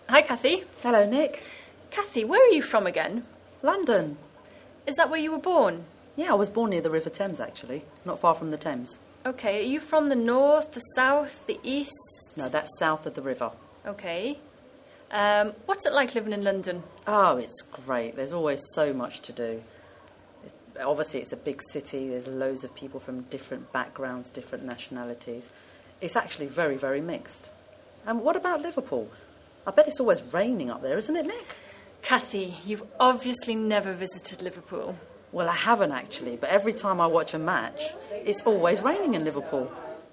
Hi, Kathy. Hello, Nick. Kathy, where are you from again? London. Is that where you were born? Yeah, I was born near the River Thames, actually. Not far from the Thames. Okay, are you from the north, the south, the east? No, that's south of the river. Okay. What's it like living in London? Oh, it's great. There's always so much to do. Obviously, it's a big city. There's loads of people from different backgrounds, different nationalities. It's actually very, very mixed. And what about Liverpool? I bet it's always raining up there, isn't it, Nick? Kathy, you've obviously never visited Liverpool. Well, I haven't actually, but every time I watch a match, it's always raining in Liverpool.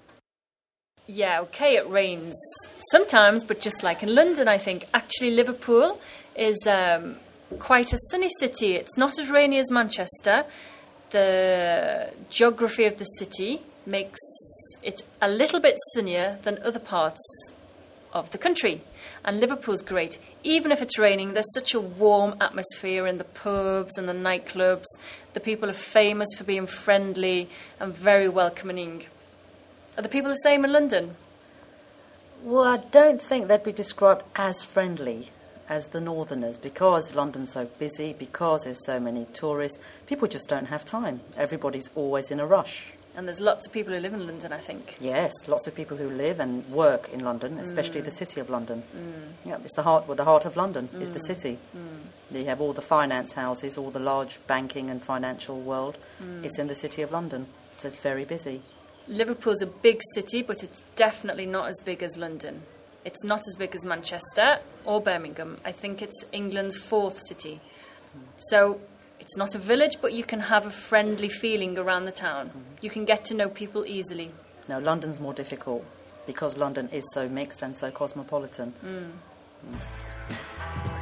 Yeah, okay, it rains sometimes, but just like in London, I think. Actually, Liverpool is quite a sunny city. It's not as rainy as Manchester. The geography of the city makes it a little bit sunnier than other parts of the country. And Liverpool's great. Even if it's raining, there's such a warm atmosphere in the pubs and the nightclubs. The people are famous for being friendly and very welcoming. Are the people the same in London? Well, I don't think they'd be described as friendly as the northerners because London's so busy, because there's so many tourists. People just don't have time. Everybody's always in a rush. And there's lots of people who live in London, I think. Yes, lots of people who live and work in London, especially the city of London. Yeah, it's the heart of London is the city. You have all the finance houses, all the large banking and financial world. It's in the city of London, so it's very busy. Liverpool's a big city, but it's definitely not as big as London. It's not as big as Manchester or Birmingham. I think it's England's fourth city. So it's not a village, but you can have a friendly feeling around the town. You can get to know people easily. No, London's more difficult because London is so mixed and so cosmopolitan.